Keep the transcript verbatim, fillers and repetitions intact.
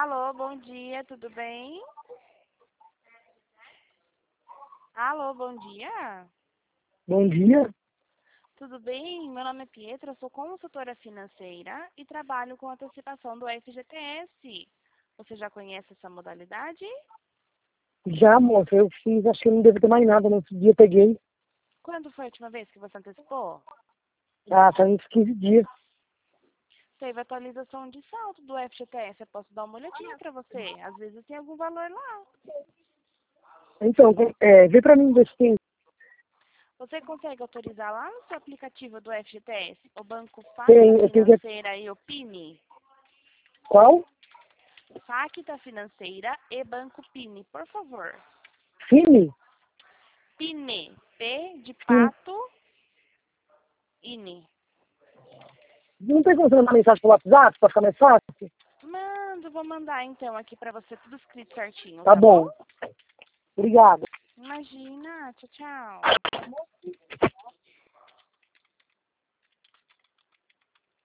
Alô, bom dia, tudo bem? Alô, bom dia. Bom dia. Tudo bem? Meu nome é Pietra, sou consultora financeira e trabalho com antecipação do F G T S. Você já conhece essa modalidade? Já, moça, eu fiz, acho que eu não devo ter mais nada. Nesse dia eu peguei. Quando foi a última vez que você antecipou? Ah, faz uns quinze dias. Teve atualização de saldo do F G T S. Eu posso dar uma olhadinha para você. Às vezes tem algum valor lá. Então, é, vê pra mim ver se tem. Você consegue autorizar lá no seu aplicativo do F G T S o Banco Facta Tem, eu tenho que. Financeira e o Pini? Qual? Facta Financeira e Banco Pini, por favor. Fini? Pine, P de Fini. pato, Ine. Não tem como você mandar mensagem pro WhatsApp pra ficar mais fácil? Mando, vou mandar então aqui pra você tudo escrito certinho, Tá tá bom? bom. Obrigado. Imagina, tchau, tchau.